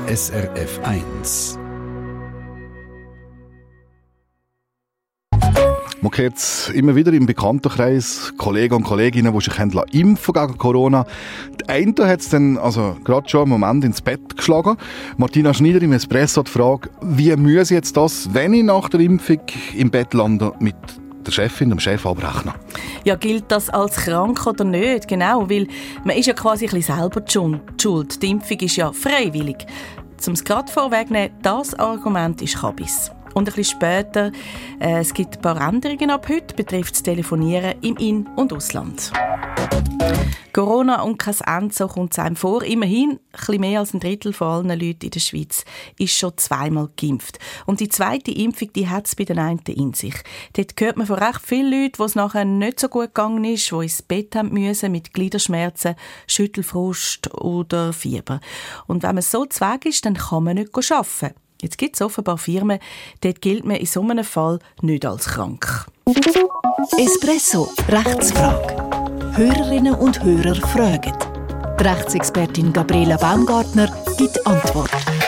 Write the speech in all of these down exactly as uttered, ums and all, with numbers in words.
S R F eins. Man hört immer wieder im Bekanntenkreis Kollegen und Kolleginnen, die sich impfen gegen Corona. Die eine hat es dann also gerade schon einen Moment ins Bett geschlagen. Martina Schneider im Espresso die Frage, wie muss ich jetzt das, wenn ich nach der Impfung im Bett lande, mit der Chefin, dem Chef abrechnen? Ja, gilt das als krank oder nicht? Genau, weil man ist ja quasi ein bisschen selber die Schuld. Die Impfung ist ja freiwillig. Um es gerade vorwegnehmen, das Argument ist Kabis. Und ein bisschen später, äh, es gibt ein paar Änderungen ab heute, betrifft das Telefonieren im In- und Ausland. Corona und kein Ende, so kommt es einem vor. Immerhin, ein bisschen mehr als ein Drittel von allen Leuten in der Schweiz ist schon zweimal geimpft. Und die zweite Impfung, die hat es bei den einen in sich. Dort hört man von recht vielen Leuten, wo es nachher nicht so gut gegangen ist, die ins Bett haben müssen mit Gliederschmerzen, Schüttelfrost oder Fieber. Und wenn man so zweig ist, dann kann man nicht arbeiten. Jetzt gibt es offenbar Firmen, dort gilt man in so einem Fall nicht als krank. Espresso, Rechtsfrage. Hörerinnen und Hörer fragen. Die Rechtsexpertin Gabriela Baumgartner gibt Antwort.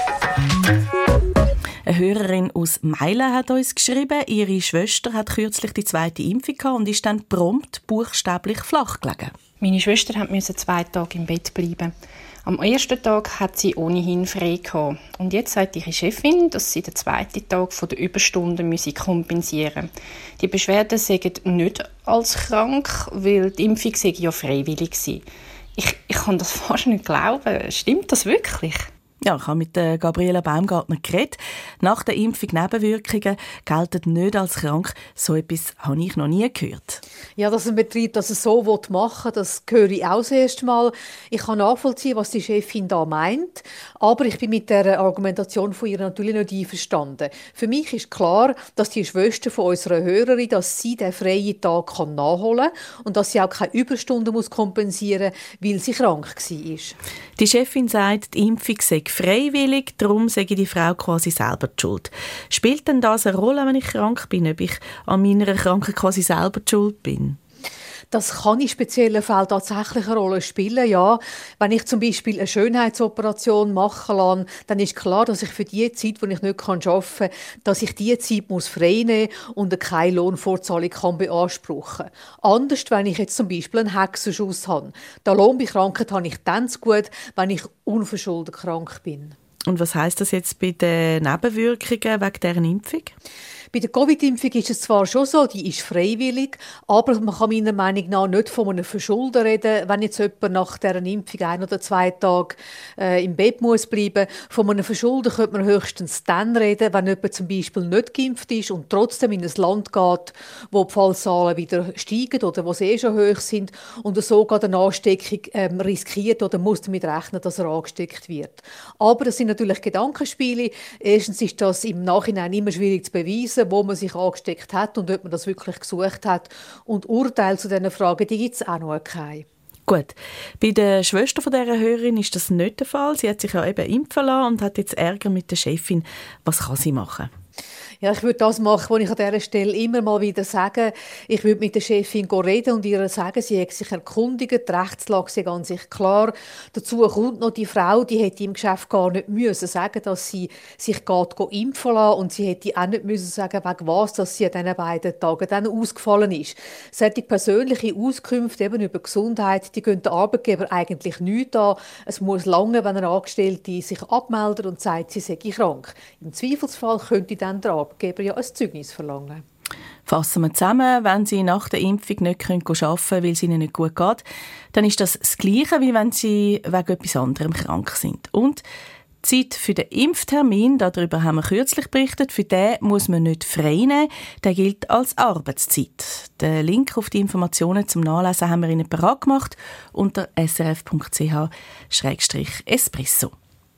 Eine Hörerin aus Meilen hat uns geschrieben, ihre Schwester hat kürzlich die zweite Impfung gehabt und ist dann prompt buchstäblich flach gelegen. Meine Schwester musste zwei Tage im Bett bleiben. Am ersten Tag hat sie ohnehin frei gehabt. Und jetzt sagt ihre Chefin, dass sie den zweiten Tag von der Überstunden kompensieren müsse. Die Beschwerden seien nicht als krank, weil die Impfung sei ja freiwillig sei. Ich, ich kann das fast nicht glauben. Stimmt das wirklich? Ja, ich habe mit Gabriela Baumgartner geredet. Nach der Impfung Nebenwirkungen gelten nicht als krank. So etwas habe ich noch nie gehört. Ja, dass ein Betrieb das so machen will, das höre ich auch das erste Mal. Ich kann nachvollziehen, was die Chefin da meint, aber ich bin mit der Argumentation von ihr natürlich nicht einverstanden. Für mich ist klar, dass die Schwester von unserer Hörerin, dass sie den freien Tag kann nachholen kann und dass sie auch keine Überstunden muss kompensieren muss, weil sie krank war. Die Chefin sagt, die Impfung sei freiwillig, darum sei die Frau quasi selber die Schuld. Spielt denn das eine Rolle, wenn ich krank bin, ob ich an meiner Krankheit quasi selber die Schuld bin? Das kann in speziellen Fällen tatsächlich eine Rolle spielen, ja. Wenn ich zum Beispiel eine Schönheitsoperation machen lasse, dann ist klar, dass ich für die Zeit, die ich nicht arbeiten kann, dass ich diese Zeit muss frei nehmen und keine Lohnfortzahlung kann beanspruchen kann. Anders, wenn ich jetzt zum Beispiel einen Hexenschuss habe. Die Lohnbekrankheit habe ich dann zu gut, wenn ich unverschuldet krank bin. Und was heisst das jetzt bei den Nebenwirkungen wegen dieser Impfung? Bei der Covid-Impfung ist es zwar schon so, die ist freiwillig, aber man kann meiner Meinung nach nicht von einem Verschulden reden, wenn jetzt jemand nach dieser Impfung ein oder zwei Tage äh, im Bett muss bleiben. Von einem Verschulden könnte man höchstens dann reden, wenn jemand zum Beispiel nicht geimpft ist und trotzdem in ein Land geht, wo die Fallzahlen wieder steigen oder wo sie eh schon hoch sind und so gerade eine Ansteckung ähm, riskiert oder muss damit rechnen, dass er angesteckt wird. Aber das sind natürlich Gedankenspiele. Erstens ist das im Nachhinein immer schwierig zu beweisen, wo man sich angesteckt hat und ob man das wirklich gesucht hat. Und Urteile zu diesen Fragen, die gibt es auch noch keine. Gut. Bei der Schwester von dieser Hörerin ist das nicht der Fall. Sie hat sich ja eben impfen lassen und hat jetzt Ärger mit der Chefin. Was kann sie machen? Ja, ich würde das machen, was ich an dieser Stelle immer mal wieder sage. Ich würde mit der Chefin reden und ihr sagen, sie hat sich erkundigt, die Rechtslage sei an sich klar. Dazu kommt noch die Frau, die hätte im Geschäft gar nicht müssen sagen, dass sie sich geht impfen lassen und sie hätte auch nicht müssen sagen, wegen was, dass sie an diesen beiden Tagen dann ausgefallen ist. Solche persönliche Auskünfte eben über Gesundheit, die gehen der Arbeitgeber eigentlich nicht an. Es muss lange, wenn eine Angestellte sich abmeldet und sagt, sie sei krank. Im Zweifelsfall könnte dann der Arbeitgeber ja ein Zeugnis verlangen. Fassen wir zusammen, wenn Sie nach der Impfung nicht arbeiten können, weil es Ihnen nicht gut geht, dann ist das das Gleiche, wie wenn Sie wegen etwas anderem krank sind. Und die Zeit für den Impftermin, darüber haben wir kürzlich berichtet, für den muss man nicht frei nehmen, der gilt als Arbeitszeit. Den Link auf die Informationen zum Nachlesen haben wir Ihnen parat gemacht unter s r f punkt c h slash espresso.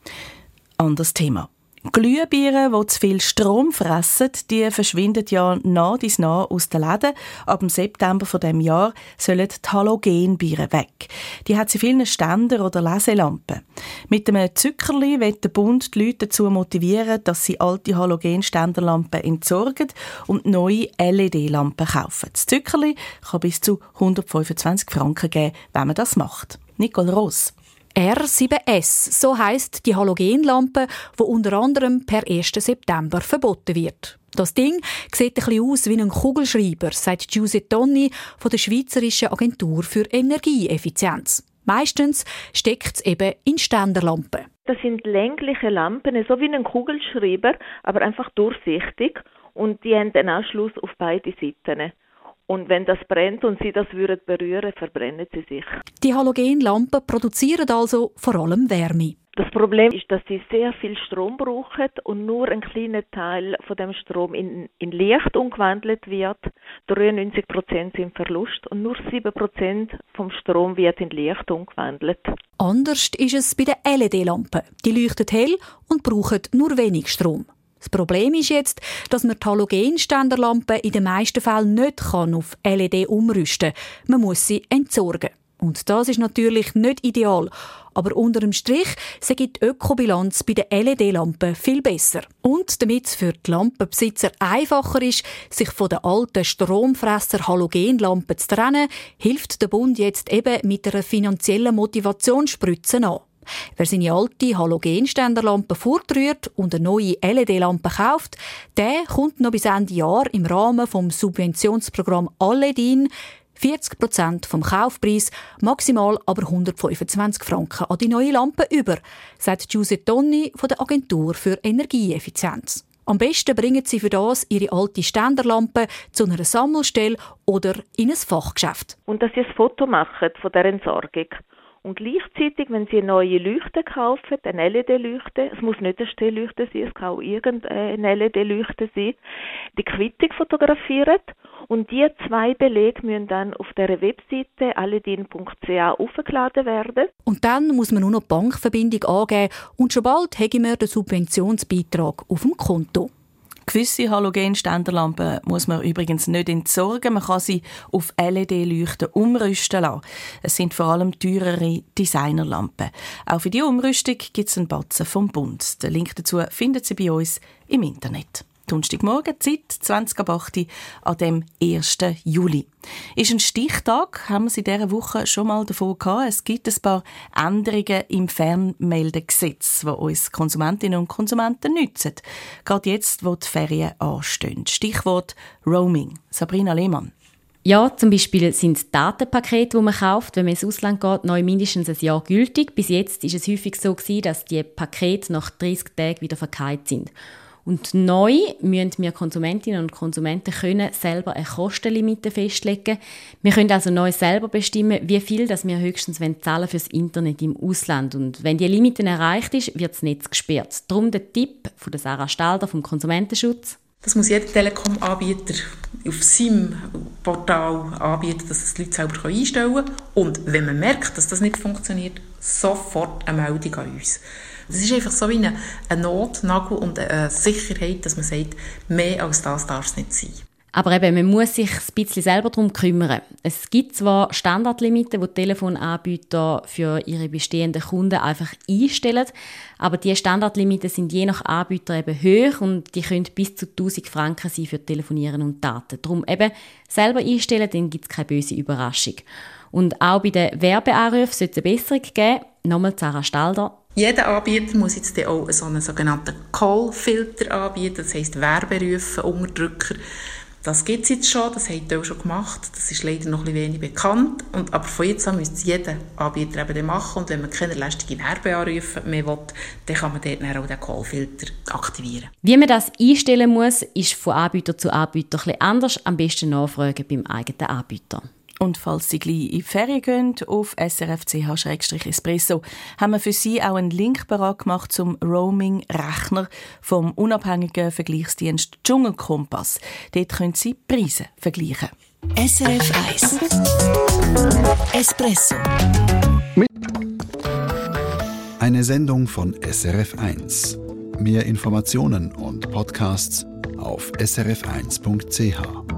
Anderes Thema. Glühbirnen, die zu viel Strom fressen, die verschwinden ja nach dies nach aus den Läden. Ab dem September von dem Jahr sollen die Halogenbirnen weg. Die hat sie vielen Ständer oder Leselampen. Mit einem Zuckerli will der Bund die Leute dazu motivieren, dass sie alte Halogenständerlampen entsorgen und neue L E D-Lampen kaufen. Das Zuckerli kann bis zu hundertfünfundzwanzig Franken geben, wenn man das macht. Nicole Ross. R sieben S, so heisst die Halogenlampe, die unter anderem per ersten September verboten wird. Das Ding sieht ein bisschen aus wie ein Kugelschreiber, sagt Giuseppe Tonni von der Schweizerischen Agentur für Energieeffizienz. Meistens steckt es eben in Ständerlampen. Das sind längliche Lampen, so wie ein Kugelschreiber, aber einfach durchsichtig. Und die haben einen Anschluss auf beide Seiten. Und wenn das brennt und Sie das würden berühren, verbrennen sie sich. Die Halogenlampen produzieren also vor allem Wärme. Das Problem ist, dass sie sehr viel Strom brauchen und nur ein kleiner Teil von dem Strom in, in Licht umgewandelt wird. dreiundneunzig Prozent sind Verlust und nur sieben Prozent vom Strom wird in Licht umgewandelt. Anders ist es bei den L E D-Lampen. Die leuchten hell und brauchen nur wenig Strom. Das Problem ist jetzt, dass man die Halogenständerlampe in den meisten Fällen nicht auf L E D umrüsten kann. Man muss sie entsorgen. Und das ist natürlich nicht ideal. Aber unter dem Strich sagt die Ökobilanz bei den L E D-Lampen viel besser. Und damit es für die Lampenbesitzer einfacher ist, sich von den alten Stromfresser Halogenlampen zu trennen, hilft der Bund jetzt eben mit einer finanziellen Motivationsspritze an. Wer seine alte Halogenständerlampe fortrührt und eine neue L E D-Lampe kauft, der kommt noch bis Ende Jahr im Rahmen des Subventionsprogramms Alledin vierzig Prozent vom Kaufpreis, maximal aber hundertfünfundzwanzig Franken an die neue Lampe über, sagt Giuseppe Tonni von der Agentur für Energieeffizienz. Am besten bringen Sie für das Ihre alte Ständerlampe zu einer Sammelstelle oder in ein Fachgeschäft. Und dass Sie ein Foto machen von der Entsorgung. Und gleichzeitig, wenn Sie eine neue Leuchte kaufen, eine L E D-Leuchte, es muss nicht eine Stellleuchte sein, es kann auch irgendeine L E D-Leuchte sein, die Quittung fotografieren und die zwei Belege müssen dann auf der Webseite alledin punkt c h aufgeladen werden. Und dann muss man nur noch die Bankverbindung angeben und schon bald haben wir den Subventionsbeitrag auf dem Konto. Gewisse Halogenständerlampen muss man übrigens nicht entsorgen. Man kann sie auf L E D-Leuchten umrüsten lassen. Es sind vor allem teurere Designerlampen. Auch für die Umrüstung gibt es einen Batzen vom Bund. Den Link dazu finden Sie bei uns im Internet. Donnerstagmorgen, Zeit zwanzig ab acht an dem ersten Juli. Ist ein Stichtag, haben wir es in dieser Woche schon mal davon gehabt. Es gibt ein paar Änderungen im Fernmeldegesetz, die uns Konsumentinnen und Konsumenten nützen. Gerade jetzt, wo die Ferien anstehen. Stichwort Roaming. Sabrina Lehmann. Ja, zum Beispiel sind Datenpakete, die man kauft, wenn man ins Ausland geht, neu mindestens ein Jahr gültig. Bis jetzt war es häufig so, dass die Pakete nach dreißig Tagen wieder verkauft sind. Und neu müssen wir Konsumentinnen und Konsumenten können selber eine Kostenlimite festlegen. Wir können also neu selber bestimmen, wie viel das wir höchstens zahlen fürs Internet im Ausland. Und wenn die Limite erreicht ist, wird das Netz gesperrt. Darum der Tipp von der Sarah Stalder vom Konsumentenschutz. Das muss jeder Telekom-Anbieter auf seinem Portal anbieten, dass es die Leute selber einstellen können. Und wenn man merkt, dass das nicht funktioniert, sofort eine Meldung an uns. Das ist einfach so wie ein Notnagel und eine Sicherheit, dass man sagt, mehr als das darf es nicht sein. Aber eben, man muss sich ein bisschen selber darum kümmern. Es gibt zwar Standardlimiten, die die Telefonanbieter für ihre bestehenden Kunden einfach einstellen, aber diese Standardlimiten sind je nach Anbieter eben hoch und die können bis zu tausend Franken sein für Telefonieren und Daten. Darum eben selber einstellen, dann gibt es keine böse Überraschung. Und auch bei den Werbeanrufen sollte es eine Besserung geben. Nochmal Sarah Stalder. Jeder Anbieter muss jetzt auch so einen sogenannten Call-Filter anbieten, das heisst Werberufe, Unterdrücker. Das gibt es jetzt schon, das haben die auch schon gemacht. Das ist leider noch ein bisschen wenig bekannt. Und, aber von jetzt an müsste es jeder Anbieter eben machen. Und wenn man keine lästigen Werbeanrufe mehr will, dann kann man dort auch den Call-Filter aktivieren. Wie man das einstellen muss, ist von Anbieter zu Anbieter ein bisschen anders. Am besten nachfragen beim eigenen Anbieter. Und falls Sie gleich in die Ferien gehen, auf s r f punkt c h slash espresso, haben wir für Sie auch einen Link bereit gemacht zum Roaming-Rechner vom unabhängigen Vergleichsdienst Dschungelkompass. Dort können Sie Preise vergleichen. S R F eins Espresso. Eine Sendung von S R F eins. Mehr Informationen und Podcasts auf s r f eins punkt c h.